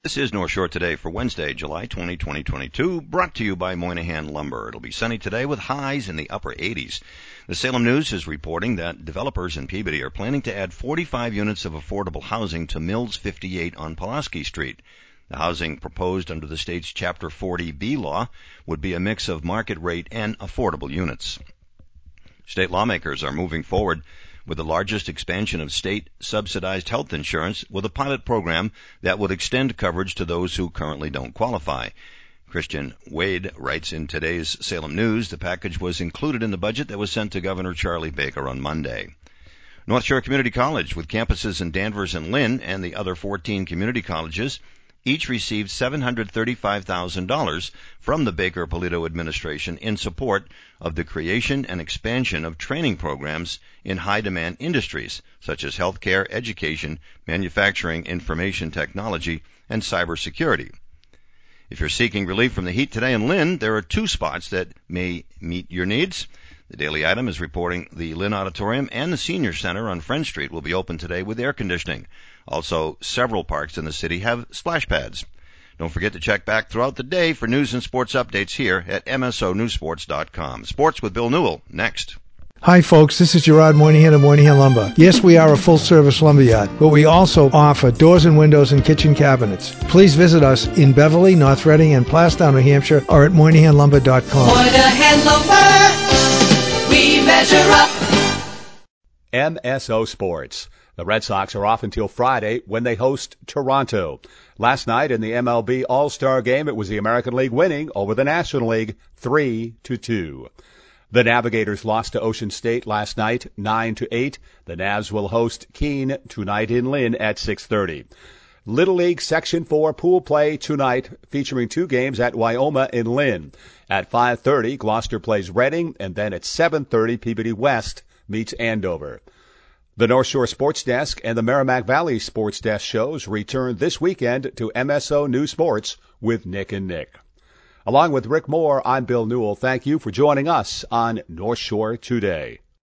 This is North Shore Today for Wednesday, July 20, 2022, brought to you by Moynihan Lumber. It'll be sunny today with highs in the upper 80s. The Salem News is reporting that developers in Peabody are planning to add 45 units of affordable housing to Mills 58 on Pulaski Street. The housing proposed under the state's Chapter 40B law would be a mix of market rate and affordable units. State lawmakers are moving forward with the largest expansion of state-subsidized health insurance with a pilot program that would extend coverage to those who currently don't qualify. Christian Wade writes in today's Salem News, the package was included in the budget that was sent to Governor Charlie Baker on Monday. North Shore Community College, with campuses in Danvers and Lynn and the other 14 community colleges, each received $735,000 from the Baker-Polito administration in support of the creation and expansion of training programs in high-demand industries such as healthcare, education, manufacturing, information technology, and cybersecurity. If you're seeking relief from the heat today in Lynn, there are two spots that may meet your needs. The Daily Item is reporting the Lynn Auditorium and the Senior Center on Friend Street will be open today with air conditioning. Also, several parks in the city have splash pads. Don't forget to check back throughout the day for news and sports updates here at MSONewsports.com. Sports with Bill Newell, next. Hi folks, this is Gerard Moynihan of Moynihan Lumber. Yes, we are a full-service lumberyard, but we also offer doors and windows and kitchen cabinets. Please visit us in Beverly, North Reading, and Plastown, New Hampshire, or at MoynihanLumber.com. Moynihan Lumber, we measure up. MSO Sports. The Red Sox are off until Friday when they host Toronto. Last night in the MLB All-Star Game, it was the American League winning over the National League 3-2. The Navigators lost to Ocean State last night 9-8. The Navs will host Keene tonight in Lynn at 6:30. Little League Section 4 pool play tonight featuring two games at Wyoma in Lynn. At 5:30, Gloucester plays Reading, and then at 7:30, Peabody West meets Andover. The North Shore Sports Desk and the Merrimack Valley Sports Desk shows return this weekend to MSO News Sports with Nick and Nick. Along with Rick Moore, I'm Bill Newell. Thank you for joining us on North Shore Today.